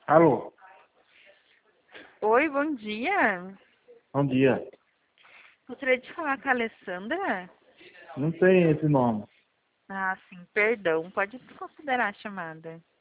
Alô, Oi, bom dia. bom dia. Gostaria de falar com a Alessandra? Não tem esse nome. Ah, sim, perdão. Pode desconsiderar a chamada.